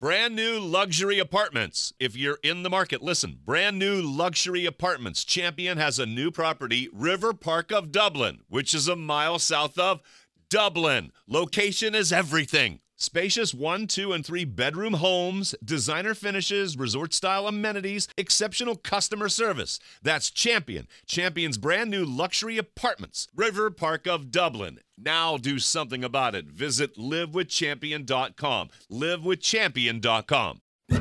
Brand new luxury apartments. If you're in the market, listen. Brand new luxury apartments. Champion has a new property, River Park of Dublin, which is a mile south of Dublin. Location is everything. Spacious 1, 2, and 3 bedroom homes, designer finishes, resort-style amenities, exceptional customer service. That's Champion. Champion's brand new luxury apartments. River Park of Dublin. Now do something about it. Visit livewithchampion.com. livewithchampion.com.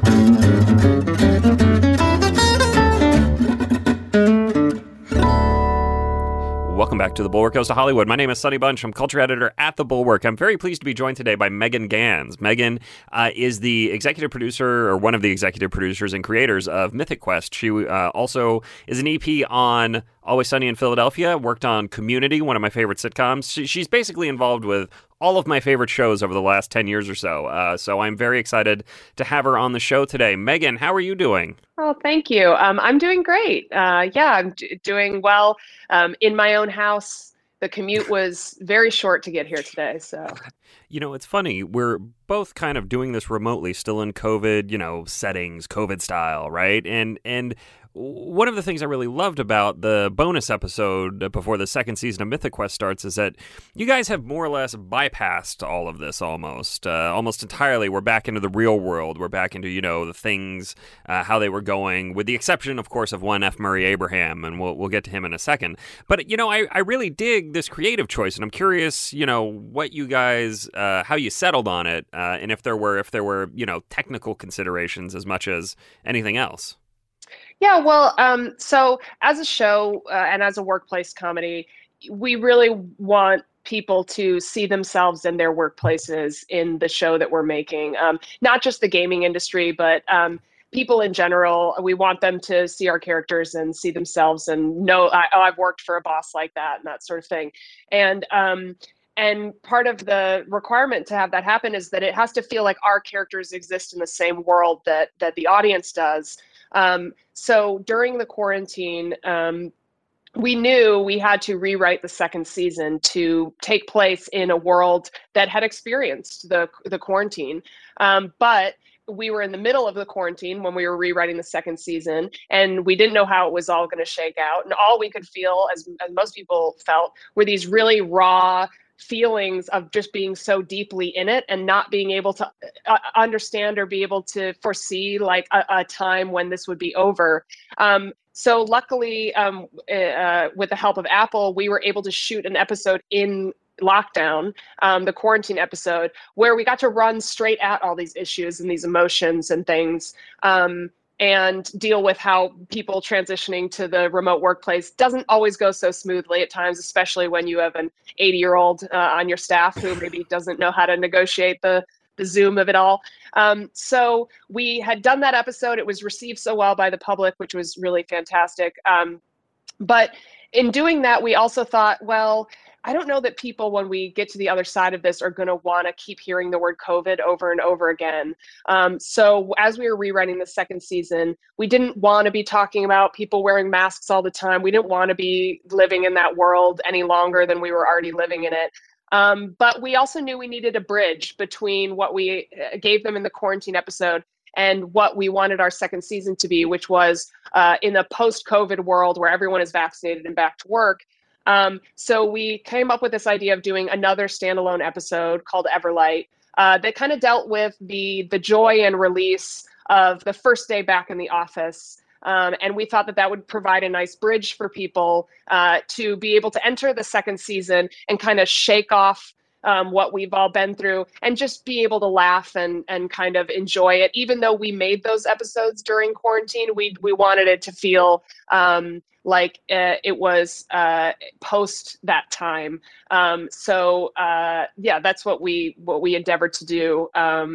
Welcome back to The Bulwark Goes to Hollywood. My name is Sonny Bunch. I'm culture editor at The Bulwark. I'm very pleased to be joined today by Megan Gans. Megan is the executive producer, or one of the executive producers and creators of Mythic Quest. She also is an EP on Always Sunny in Philadelphia, worked on Community, one of my favorite sitcoms. She's basically involved with all of my favorite shows over the last 10 years or so. So I'm very excited to have her on the show today. Megan, how are you doing? Oh, thank you. I'm doing great. I'm doing well in my own house. The commute was very short to get here today. So, you know, it's funny. We're both kind of doing this remotely, still in COVID, settings, COVID style, right? And one of the things I really loved about the bonus episode before the second season of Mythic Quest starts is that you guys have more or less bypassed all of this almost entirely. We're back into the real world. We're back into, the things, how they were going, with the exception, of course, of one F. Murray Abraham, and we'll get to him in a second. But, I really dig this creative choice, and I'm curious, what you guys, how you settled on it, and if there were, technical considerations as much as anything else. Yeah, well, so as a show and as a workplace comedy, we really want people to see themselves in their workplaces in the show that we're making. Not just the gaming industry, but people in general. We want them to see our characters and see themselves and know, I've worked for a boss like that and that sort of thing. And part of the requirement to have that happen is that it has to feel like our characters exist in the same world that the audience does. So during the quarantine, we knew we had to rewrite the second season to take place in a world that had experienced the quarantine. But we were in the middle of the quarantine when we were rewriting the second season, and we didn't know how it was all going to shake out. And all we could feel, as most people felt, were these really raw feelings of just being so deeply in it and not being able to understand or be able to foresee like a time when this would be over. So luckily, with the help of Apple, we were able to shoot an episode in lockdown, the quarantine episode, where we got to run straight at all these issues and these emotions and things. And deal with how people transitioning to the remote workplace doesn't always go so smoothly at times, especially when you have an 80-year-old on your staff who maybe doesn't know how to negotiate the Zoom of it all. So we had done that episode. It was received so well by the public, which was really fantastic. But in doing that, we also thought, well, I don't know that people, when we get to the other side of this, are going to want to keep hearing the word COVID over and over again. So as we were rewriting the second season, we didn't want to be talking about people wearing masks all the time. We didn't want to be living in that world any longer than we were already living in it. But we also knew we needed a bridge between what we gave them in the quarantine episode and what we wanted our second season to be, which was in a post-COVID world where everyone is vaccinated and back to work. So we came up with this idea of doing another standalone episode called Everlight that kind of dealt with the joy and release of the first day back in the office. And we thought that would provide a nice bridge for people to be able to enter the second season and kind of shake off what we've all been through and just be able to laugh and kind of enjoy it. Even though we made those episodes during quarantine, we wanted it to feel like it was post that time. So that's what we endeavored to do.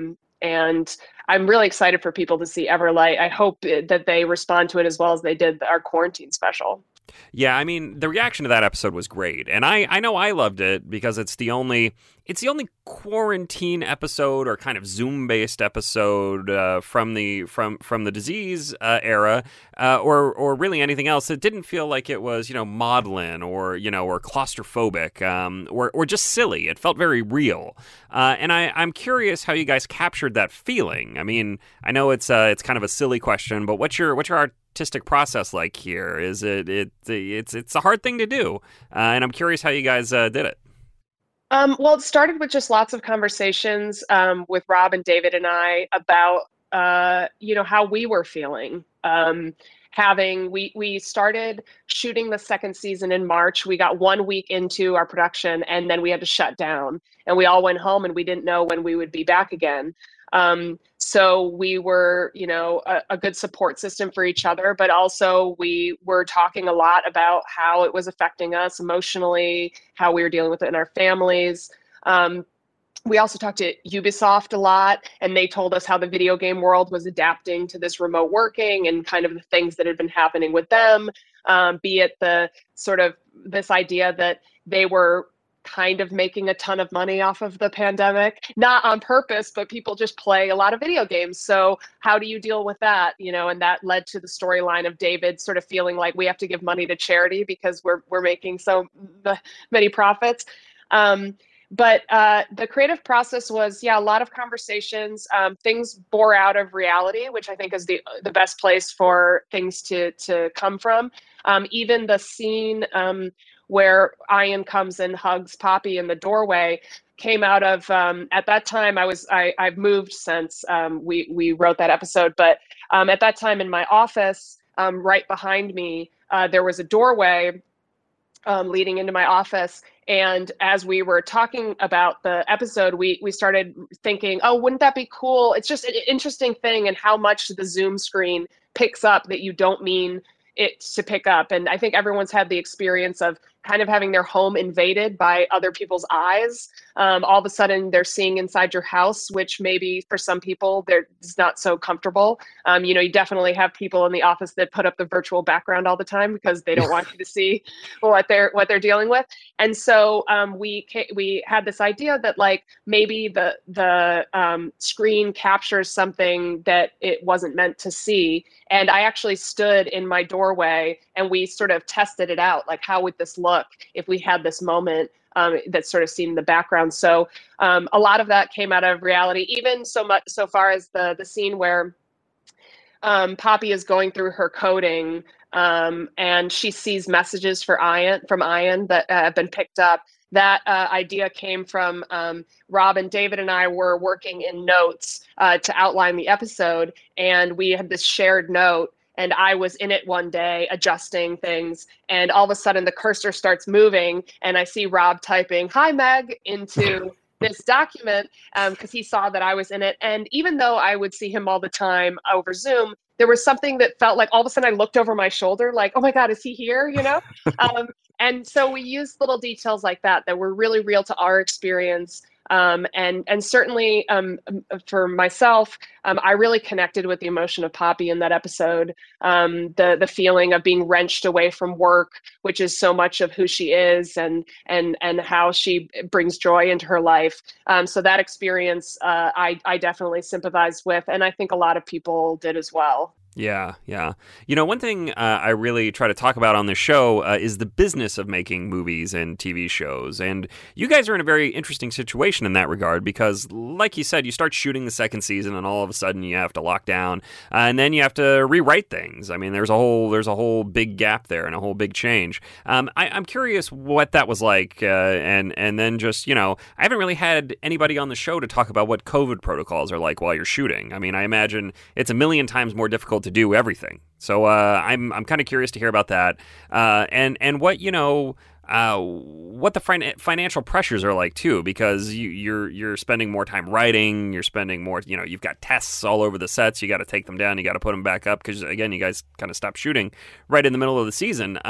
And I'm really excited for people to see Everlight. I hope that they respond to it as well as they did our quarantine special. Yeah, I mean, the reaction to that episode was great. And I know I loved it because it's the only quarantine episode or kind of Zoom-based episode from the disease era or really anything else. It didn't feel like it was, maudlin or claustrophobic or just silly. It felt very real. And I'm curious how you guys captured that feeling. I mean, I know it's kind of a silly question, but what's your artistic process like here? Is it's a hard thing to do, and I'm curious how you guys did it. Well, it started with just lots of conversations with Rob and David and I about how we were feeling. We started shooting the second season in March. We got 1 week into our production, and then we had to shut down, and we all went home, and we didn't know when we would be back again. So we were, a good support system for each other, but also we were talking a lot about how it was affecting us emotionally, how we were dealing with it in our families. We also talked to Ubisoft a lot, and they told us how the video game world was adapting to this remote working and kind of the things that had been happening with them, be it the sort of this idea that they were kind of making a ton of money off of the pandemic, not on purpose, but people just play a lot of video games. So how do you deal with that? And that led to the storyline of David sort of feeling like we have to give money to charity because we're making so many profits. But the creative process was, a lot of conversations. Things bore out of reality, which I think is the best place for things to come from. Even the scene where Ian comes and hugs Poppy in the doorway came out of, at that time I've moved since we wrote that episode, but at that time in my office, right behind me, there was a doorway leading into my office. And as we were talking about the episode, we started thinking, oh, wouldn't that be cool? It's just an interesting thing and how much the Zoom screen picks up that you don't mean it to pick up. And I think everyone's had the experience of kind of having their home invaded by other people's eyes. All of a sudden they're seeing inside your house, which maybe for some people it's not so comfortable. You definitely have people in the office that put up the virtual background all the time because they don't want you to see what they're dealing with. And so we had this idea that like maybe the screen captures something that it wasn't meant to see. And I actually stood in my doorway and we sort of tested it out. Like, how would this look if we had this moment that's sort of seen in the background? So a lot of that came out of reality, even so far as the scene where Poppy is going through her coding and she sees messages from Ian that have been picked up. That idea came from Rob and David and I were working in notes to outline the episode, and we had this shared note, and I was in it one day adjusting things, and all of a sudden the cursor starts moving, and I see Rob typing, "Hi, Meg," into this document because he saw that I was in it. And even though I would see him all the time over Zoom, there was something that felt like all of a sudden I looked over my shoulder like, oh my God, is he here? And so we used little details like that were really real to our experience. And certainly for myself, I really connected with the emotion of Poppy in that episode. The feeling of being wrenched away from work, which is so much of who she is and how she brings joy into her life. So that experience, I definitely sympathize with, and I think a lot of people did as well. Yeah. One thing I really try to talk about on this show is the business of making movies and TV shows. And you guys are in a very interesting situation in that regard because, like you said, you start shooting the second season and all of a sudden you have to lock down and then you have to rewrite things. I mean, there's a whole big gap there and a whole big change. I'm curious what that was like. And then just, I haven't really had anybody on the show to talk about what COVID protocols are like while you're shooting. I mean, I imagine it's a million times more difficult to do everything. So I'm kind of curious to hear about that and what what the financial pressures are like too, because you're spending more time writing, you're spending more, you've got tests all over the sets, you got to take them down, you got to put them back up because again, you guys kind of stopped shooting right in the middle of the season.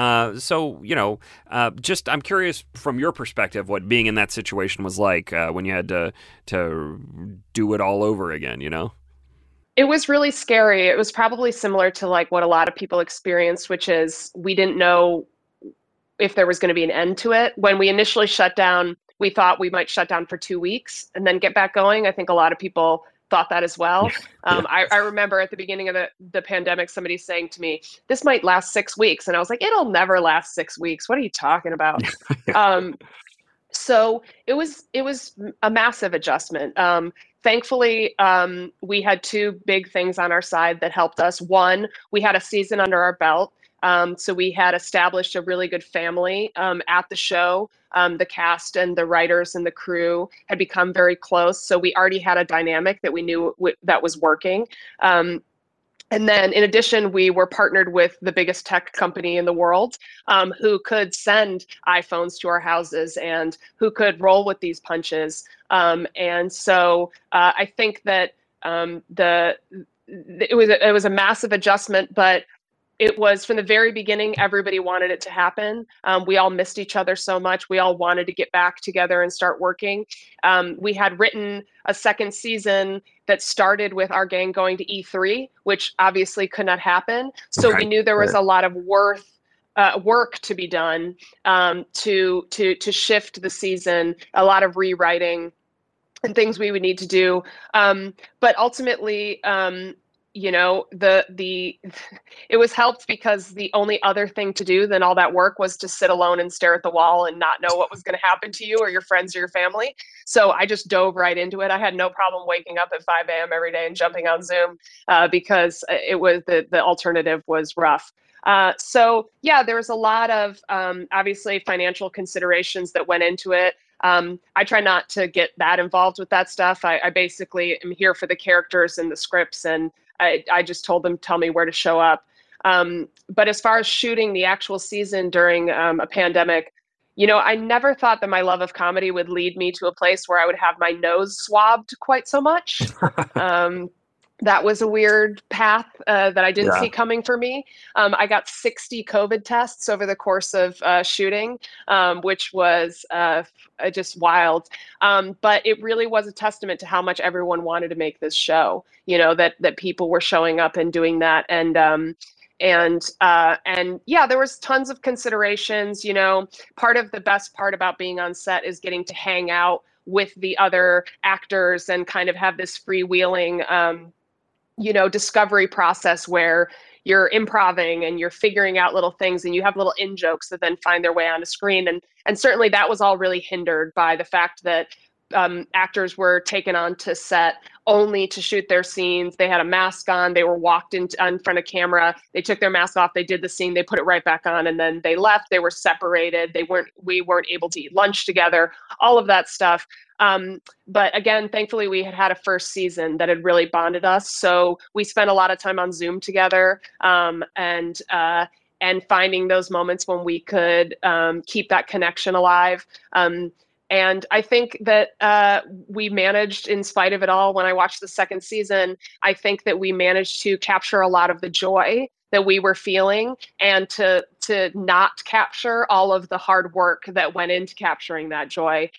Just I'm curious from your perspective what being in that situation was like when you had to do it all over again. It was really scary. It was probably similar to like what a lot of people experienced, which is we didn't know if there was going to be an end to it. When we initially shut down, we thought we might shut down for 2 weeks and then get back going. I think a lot of people thought that as well. Yeah. I remember at the beginning of the pandemic, somebody saying to me, this might last 6 weeks. And I was like, it'll never last 6 weeks. What are you talking about? um, so it was a massive adjustment. Thankfully, we had two big things on our side that helped us. One, we had a season under our belt. So we had established a really good family at the show. The cast and the writers and the crew had become very close. So we already had a dynamic that we knew that was working. And then in addition, we were partnered with the biggest tech company in the world, who could send iPhones to our houses and who could roll with these punches. And so I think that it was a massive adjustment, but it was from the very beginning, everybody wanted it to happen. We all missed each other so much. We all wanted to get back together and start working. We had written a second season that started with our gang going to E3, which obviously could not happen. So we knew there was a lot of work to be done to shift the season, a lot of rewriting and things we would need to do. But ultimately, it was helped because the only other thing to do than all that work was to sit alone and stare at the wall and not know what was going to happen to you or your friends or your family. So I just dove right into it. I had no problem waking up at 5 a.m. every day and jumping on Zoom because it was the alternative was rough. So yeah, there was a lot of obviously financial considerations that went into it. I try not to get that involved with that stuff. I basically am here for the characters and the scripts, and I just told them, tell me where to show up. But as far as shooting the actual season during a pandemic, I never thought that my love of comedy would lead me to a place where I would have my nose swabbed quite so much. That was a weird path that I didn't see coming for me. I got 60 COVID tests over the course of shooting, which was just wild. But it really was a testament to how much everyone wanted to make this show, that people were showing up and doing that. And yeah, there was tons of considerations. Part of the best part about being on set is getting to hang out with the other actors and kind of have this freewheeling discovery process where you're improvising and you're figuring out little things and you have little in jokes that then find their way onto screen. And certainly that was all really hindered by the fact that actors were taken onto set only to shoot their scenes. They had a mask on. They were walked in front of camera. They took their mask off. They did the scene. They put it right back on, and then they left. They were separated. We weren't able to eat lunch together. All of that stuff. But again, thankfully, we had a first season that had really bonded us. So we spent a lot of time on Zoom together, and finding those moments when we could keep that connection alive. And I think that we managed, in spite of it all, when I watched the second season, I think that we managed to capture a lot of the joy that we were feeling and to not capture all of the hard work that went into capturing that joy.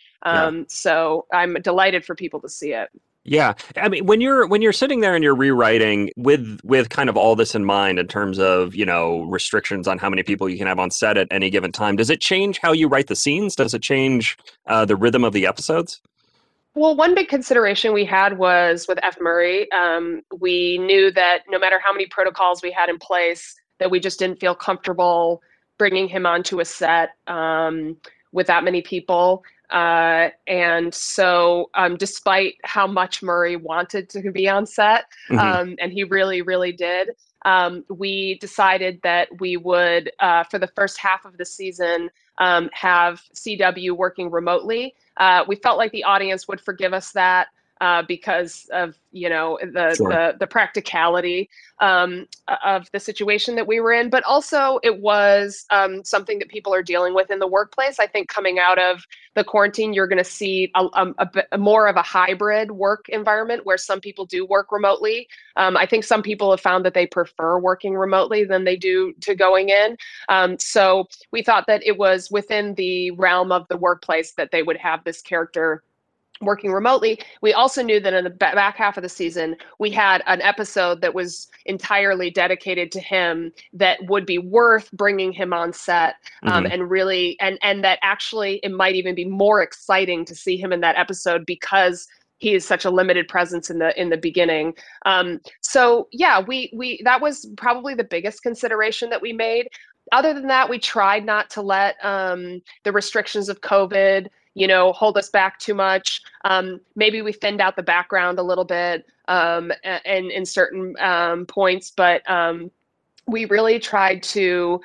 So I'm delighted for people to see it. Yeah. I mean, when you're sitting there and you're rewriting with kind of all this in mind in terms of, restrictions on how many people you can have on set at any given time, does it change how you write the scenes? Does it change the rhythm of the episodes? Well, one big consideration we had was with F. Murray. We knew that no matter how many protocols we had in place, that we just didn't feel comfortable bringing him onto a set with that many people. And so despite how much Murray wanted to be on set, and he really, really did, we decided that we would, for the first half of the season, have CW working remotely. We felt like the audience would forgive us that. Because of the practicality of the situation that we were in, but also it was something that people are dealing with in the workplace. I think coming out of the quarantine, you're going to see a more of a hybrid work environment where some people do work remotely. I think some people have found that they prefer working remotely than they do to going in. So we thought that it was within the realm of the workplace that they would have this character working remotely, we also knew that in the back half of the season, we had an episode that was entirely dedicated to him that would be worth bringing him on set, Hmm. and really, and that actually it might even be more exciting to see him in that episode because he is such a limited presence in the beginning. So yeah, we that was probably the biggest consideration that we made. Other than that, we tried not to let the restrictions of COVID, hold us back too much. Maybe we thinned out the background a little bit, and in certain points, but we really tried to.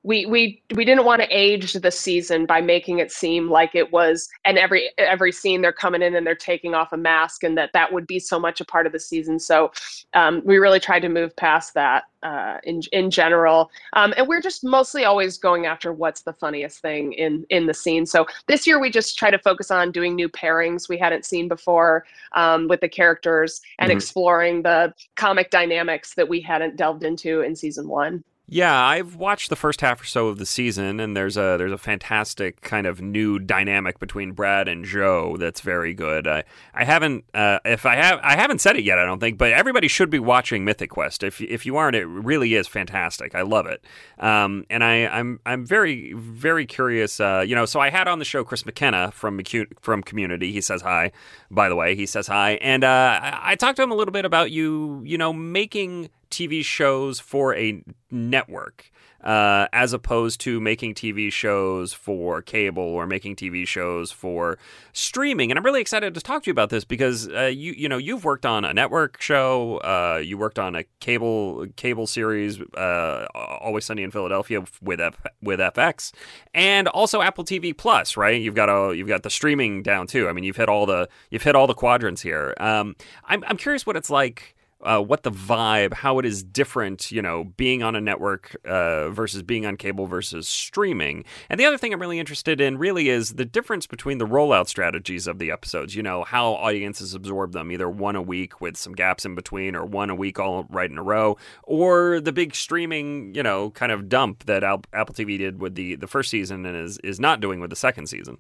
We didn't want to age the season by making it seem like it was, and every scene they're coming in and they're taking off a mask, and that would be so much a part of the season. So we really tried to move past that in general, and we're just mostly always going after what's the funniest thing in the scene. So this year we just try to focus on doing new pairings we hadn't seen before, with the characters, and Hmm. exploring the comic dynamics that we hadn't delved into in season one. Yeah, I've watched the first half or so of the season, and there's a fantastic kind of new dynamic between Brad and Joe that's very good. I haven't I haven't said it yet, I don't think, but everybody should be watching Mythic Quest. If you aren't, it really is fantastic. I love it, and I'm very very curious. So I had on the show Chris McKenna from Community. He says hi, by the way. He says hi, and I talked to him a little bit about making TV shows for a network, as opposed to making TV shows for cable or making TV shows for streaming. And I'm really excited to talk to you about this because you've worked on a network show, you worked on a cable series, Always Sunny in Philadelphia with FX, and also Apple TV Plus, right? You've got the streaming down too. I mean, you've hit all the quadrants here. I'm curious what it's like. What the vibe, how it is different, being on a network versus being on cable versus streaming. And the other thing I'm really interested in really is the difference between the rollout strategies of the episodes, how audiences absorb them, either one a week with some gaps in between or one a week all right in a row, or the big streaming, kind of dump that Apple TV did with the first season and is not doing with the second season.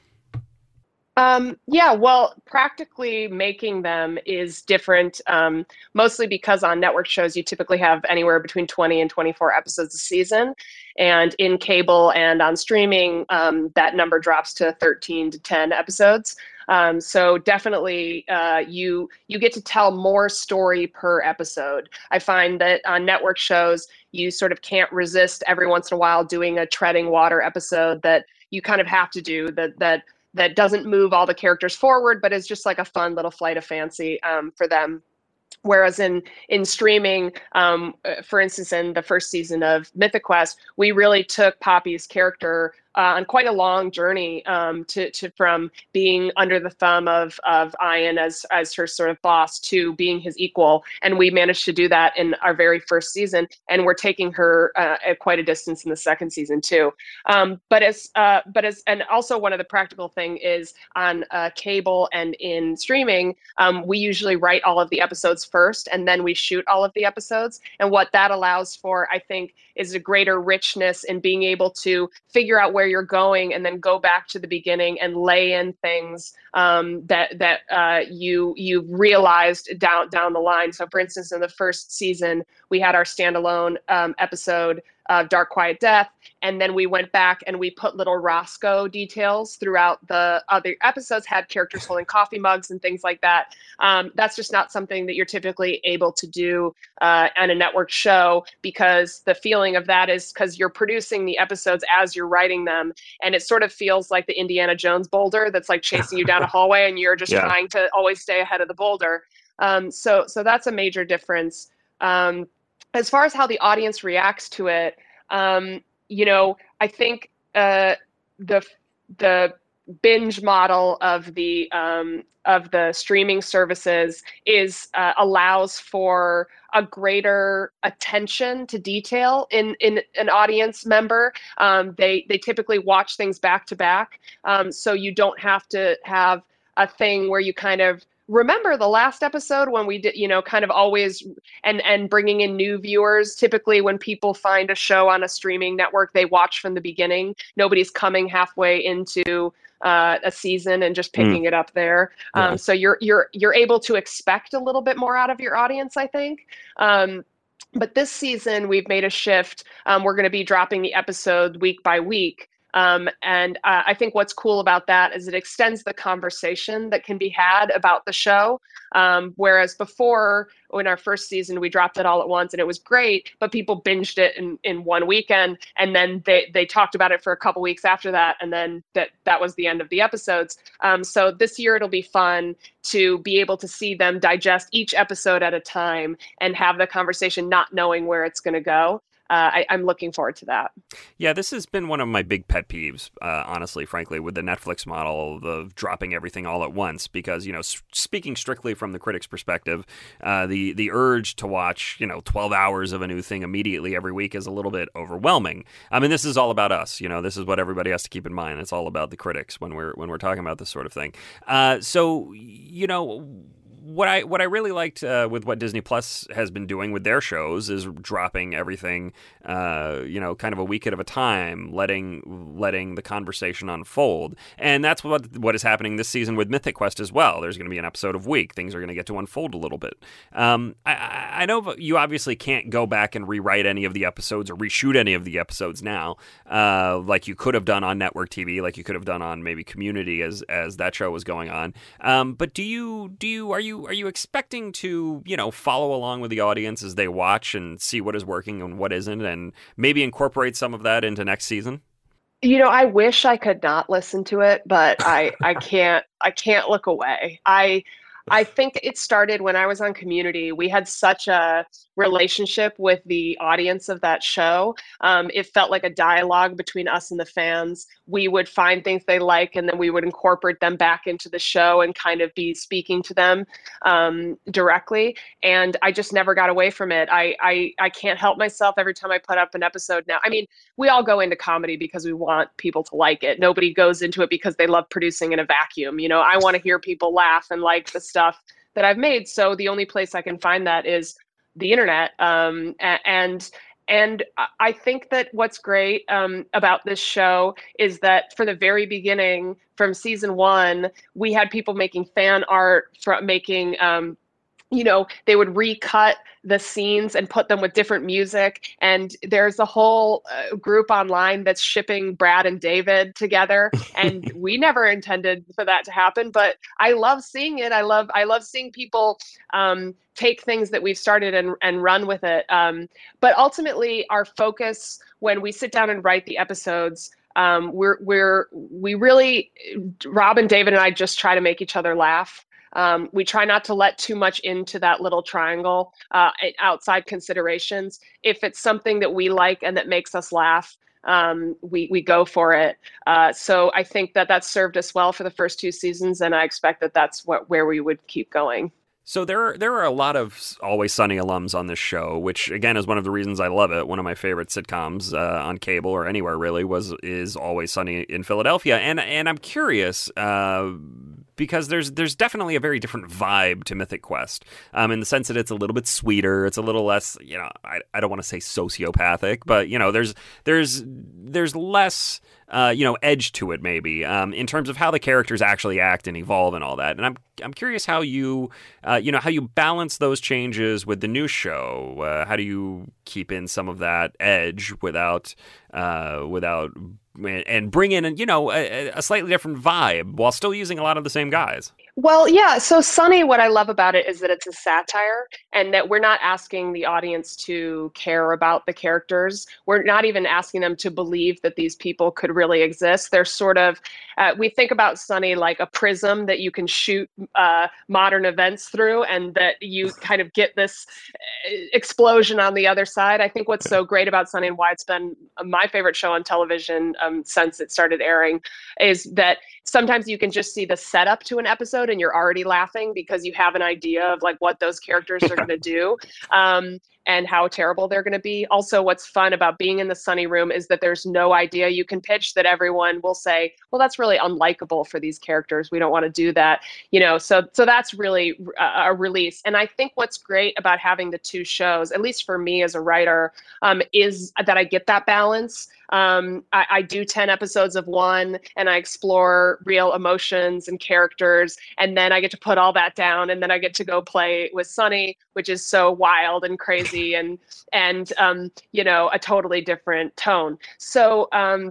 Yeah, well, practically making them is different, mostly because on network shows, you typically have anywhere between 20 and 24 episodes a season. And in cable and on streaming, that number drops to 13 to 10 episodes. So definitely, you get to tell more story per episode. I find that on network shows, you sort of can't resist every once in a while doing a treading water episode that you kind of have to do, that doesn't move all the characters forward, but is just like a fun little flight of fancy for them. Whereas in streaming, for instance, in the first season of Mythic Quest, we really took Poppy's character on quite a long journey, to from being under the thumb of Ian as her sort of boss to being his equal, and we managed to do that in our very first season, and we're taking her at quite a distance in the second season too. But as and also one of the practical thing is on cable and in streaming, we usually write all of the episodes first, and then we shoot all of the episodes, and what that allows for, I think, is a greater richness in being able to figure out where you're going and then go back to the beginning and lay in things that you've realized down the line. So, for instance, in the first season, we had our standalone episode of Dark Quiet Death, and then we went back and we put little Roscoe details throughout the other episodes, had characters holding coffee mugs and things like that. That's just not something that you're typically able to do on a network show, because the feeling of that is because you're producing the episodes as you're writing them, and it sort of feels like the Indiana Jones boulder that's like chasing you down a hallway, and you're just Yeah. trying to always stay ahead of the boulder. So that's a major difference. As far as how the audience reacts to it, I think the binge model of the streaming services is allows for a greater attention to detail in an audience member. They typically watch things back to back, so you don't have to have a thing where you kind of remember the last episode when we did, kind of always and bringing in new viewers. Typically, when people find a show on a streaming network, they watch from the beginning. Nobody's coming halfway into a season and just picking it up there. Yeah. So you're able to expect a little bit more out of your audience, I think. But this season, we've made a shift. We're going to be dropping the episode week by week. And I think what's cool about that is it extends the conversation that can be had about the show. Whereas before, in our first season, we dropped it all at once and it was great, but people binged it in one weekend. And then they talked about it for a couple weeks after that. And then that was the end of the episodes. So this year it'll be fun to be able to see them digest each episode at a time and have the conversation not knowing where it's going to go. I'm looking forward to that. Yeah, this has been one of my big pet peeves, honestly, frankly, with the Netflix model of dropping everything all at once. Because, speaking strictly from the critic's perspective, the urge to watch, 12 hours of a new thing immediately every week is a little bit overwhelming. I mean, this is all about us. This is what everybody has to keep in mind. It's all about the critics when we're talking about this sort of thing. What I really liked with what Disney Plus has been doing with their shows is dropping everything, kind of a week at a time, letting the conversation unfold, and that's what is happening this season with Mythic Quest as well. There's going to be an episode a week. Things are going to get to unfold a little bit. I know you obviously can't go back and rewrite any of the episodes or reshoot any of the episodes now, like you could have done on network TV, like you could have done on maybe Community as that show was going on. But are you expecting to, follow along with the audience as they watch and see what is working and what isn't, and maybe incorporate some of that into next season? I wish I could not listen to it, but I can't look away. I think it started when I was on Community. We had such a relationship with the audience of that show. It felt like a dialogue between us and the fans. We would find things they like, and then we would incorporate them back into the show and kind of be speaking to them directly. And I just never got away from it. I can't help myself every time I put up an episode now. I mean, we all go into comedy because we want people to like it. Nobody goes into it because they love producing in a vacuum. I want to hear people laugh and like the stuff that I've made. So the only place I can find that is the internet. And I think that what's great about this show is that for the very beginning, from season 1, we had people making fan art, from making they would recut the scenes and put them with different music. And there's a whole group online that's shipping Brad and David together. And we never intended for that to happen, but I love seeing it. I love seeing people take things that we've started and run with it. But ultimately, our focus when we sit down and write the episodes, we really, Rob and David and I just try to make each other laugh. We try not to let too much into that little triangle, outside considerations. If it's something that we like and that makes us laugh, we go for it. So I think that served us well for the first 2 seasons, and I expect that's where we would keep going. So there are a lot of Always Sunny alums on this show, which again is one of the reasons I love it. One of my favorite sitcoms on cable or anywhere really is Always Sunny in Philadelphia, and I'm curious because there's definitely a very different vibe to Mythic Quest, in the sense that it's a little bit sweeter, it's a little less, I don't want to say sociopathic, but there's less edge to it maybe, in terms of how the characters actually act and evolve and all that. And I'm curious how you how you balance those changes with the new show. How do you keep in some of that edge without and bring in a slightly different vibe while still using a lot of the same guys? Well, yeah. So Sunny, what I love about it is that it's a satire and that we're not asking the audience to care about the characters. We're not even asking them to believe that these people could really exist. They're sort of, we think about Sunny like a prism that you can shoot modern events through, and that you kind of get this explosion on the other side. I think what's so great about Sunny and why it's been my favorite show on television since it started airing is that sometimes you can just see the setup to an episode and you're already laughing because you have an idea of like what those characters are going to do. and how terrible they're going to be. Also, what's fun about being in the Sunny room is that there's no idea you can pitch that everyone will say, well, that's really unlikable for these characters. We don't want to do that. So that's really a release. And I think what's great about having the two shows, at least for me as a writer, is that I get that balance. I do 10 episodes of one and I explore real emotions and characters, and then I get to put all that down, and then I get to go play with Sunny, which is so wild and crazy and a totally different tone. So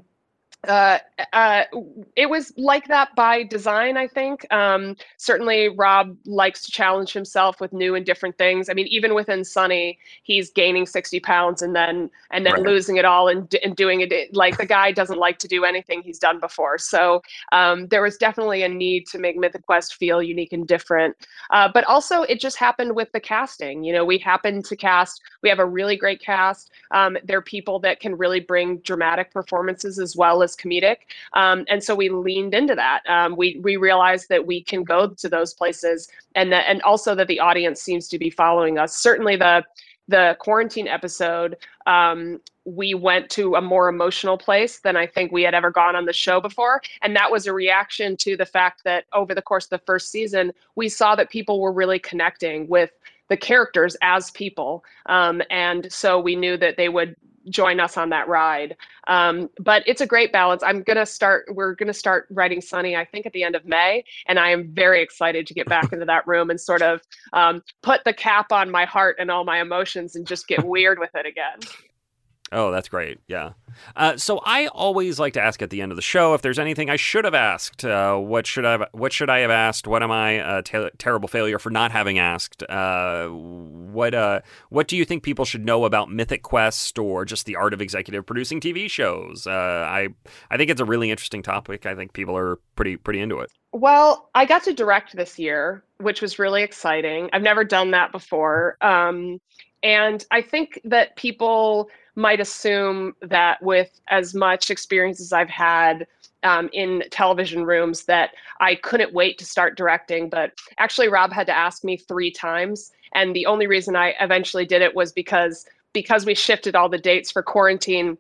it was like that by design, I think. Certainly Rob likes to challenge himself with new and different things. I mean, even within Sunny, he's gaining 60 pounds and then right. losing it all and doing it. Like, the guy doesn't like to do anything he's done before. So there was definitely a need to make Mythic Quest feel unique and different. But also it just happened with the casting. We happened to cast, we have a really great cast. They're people that can really bring dramatic performances as well as comedic. And so we leaned into that. We realized that we can go to those places, and also that the audience seems to be following us. Certainly the quarantine episode, we went to a more emotional place than I think we had ever gone on the show before. And that was a reaction to the fact that over the course of the first season, we saw that people were really connecting with the characters as people. And so we knew that they would join us on that ride. But it's a great balance. We're going to start writing Sunny, I think, at the end of May. And I am very excited to get back into that room and sort of put the cap on my heart and all my emotions and just get weird with it again. Oh, that's great. Yeah. So I always like to ask at the end of the show if there's anything I should have asked. What should I have asked? What am I a terrible failure for not having asked? What do you think people should know about Mythic Quest or just the art of executive producing TV shows? I think it's a really interesting topic. I think people are pretty into it. Well, I got to direct this year, which was really exciting. I've never done that before. And I think that people might assume that with as much experience as I've had in television rooms that I couldn't wait to start directing. But actually, Rob had to ask me 3 times. And the only reason I eventually did it was because we shifted all the dates for quarantine.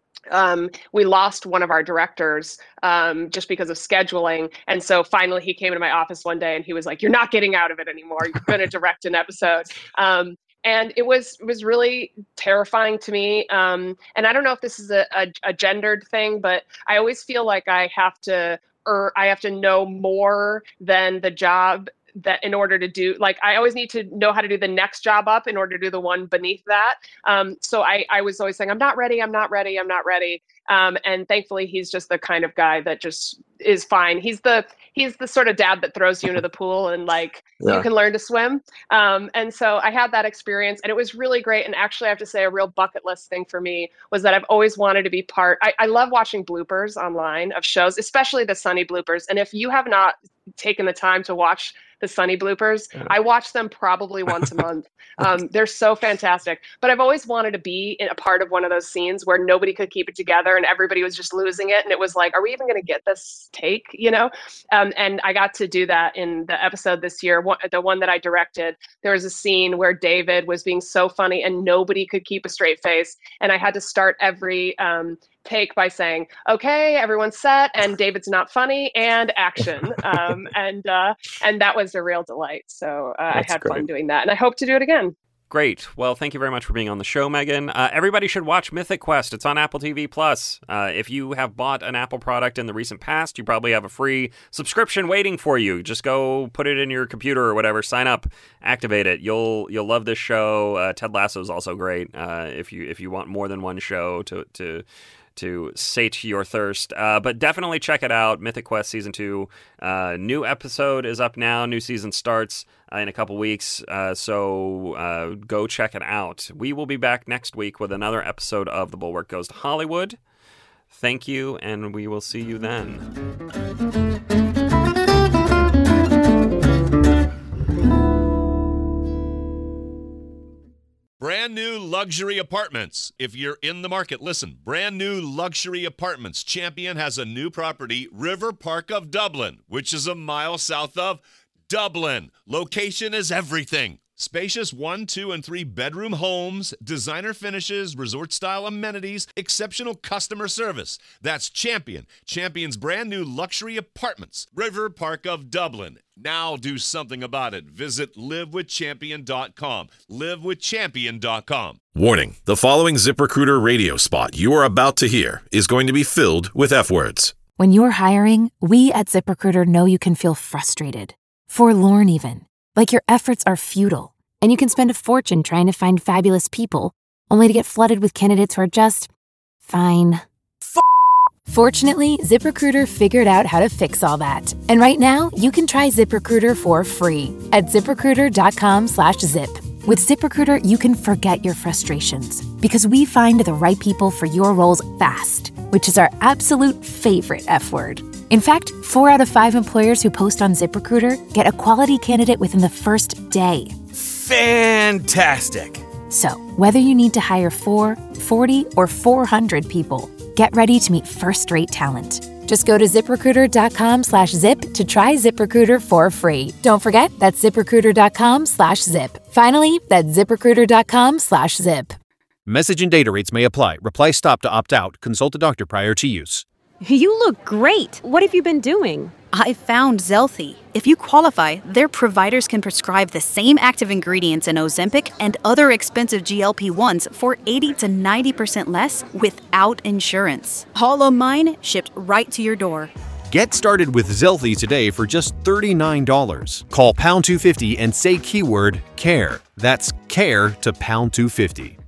We lost one of our directors just because of scheduling. And so finally he came into my office one day and he was like, "You're not getting out of it anymore. You're going to direct an episode." And it was really terrifying to me. And I don't know if this is a gendered thing, but I always feel like I have to know more than the job that in order to do, like, I always need to know how to do the next job up in order to do the one beneath that. So I was always saying, I'm not ready. And thankfully he's just the kind of guy that just is fine. He's the sort of dad that throws you into the pool and you can learn to swim. And so I had that experience and it was really great. And actually I have to say a real bucket list thing for me was that I've always wanted to be part. I love watching bloopers online of shows, especially the Sunny bloopers. And if you have not taken the time to watch the Sunny bloopers, I watch them probably once a month. They're so fantastic. But I've always wanted to be in a part of one of those scenes where nobody could keep it together and everybody was just losing it. And it was like, are we even going to get this take, And I got to do that in the episode this year, the one that I directed. There was a scene where David was being so funny and nobody could keep a straight face. And I had to start every take by saying, "Okay, everyone's set, and David's not funny, and action." And that was a real delight. So I had fun doing that, and I hope to do it again. Great. Well, thank you very much for being on the show, Megan. Everybody should watch Mythic Quest. It's on Apple TV+. If you have bought an Apple product in the recent past, you probably have a free subscription waiting for you. Just go put it in your computer or whatever, sign up, activate it. You'll love this show. Ted Lasso is also great if you want more than one show to sate your thirst. But definitely check it out. Mythic Quest Season 2. New episode is up now. New season starts in a couple weeks. So go check it out. We will be back next week with another episode of The Bulwark Goes to Hollywood. Thank you, and we will see you then. Brand new luxury apartments. If you're in the market, listen. Brand new luxury apartments. Champion has a new property, River Park of Dublin, which is a mile south of Dublin. Location is everything. Spacious 1, 2, and 3 bedroom homes, designer finishes, resort-style amenities, exceptional customer service. That's Champion. Champion's brand new luxury apartments. River Park of Dublin. Now do something about it. Visit livewithchampion.com. livewithchampion.com. Warning, the following ZipRecruiter radio spot you are about to hear is going to be filled with F-words. When you're hiring, we at ZipRecruiter know you can feel frustrated, forlorn even, like your efforts are futile, and you can spend a fortune trying to find fabulous people, only to get flooded with candidates who are just fine. Fortunately, ZipRecruiter figured out how to fix all that. And right now, you can try ZipRecruiter for free at ZipRecruiter.com/zip. With ZipRecruiter, you can forget your frustrations because we find the right people for your roles fast, which is our absolute favorite F word. In fact, 4 out of 5 employers who post on ZipRecruiter get a quality candidate within the first day. Fantastic! So, whether you need to hire 4, 40, or 400 people, get ready to meet first-rate talent. Just go to ZipRecruiter.com/zip to try ZipRecruiter for free. Don't forget, that's ZipRecruiter.com/zip. Finally, that's ZipRecruiter.com/zip. Message and data rates may apply. Reply stop to opt out. Consult a doctor prior to use. You look great. What have you been doing? I found Zelthy. If you qualify, their providers can prescribe the same active ingredients in Ozempic and other expensive GLP-1s for 80 to 90% less without insurance. All of mine shipped right to your door. Get started with Zelthy today for just $39. Call #250 and say keyword CARE. That's CARE to #250.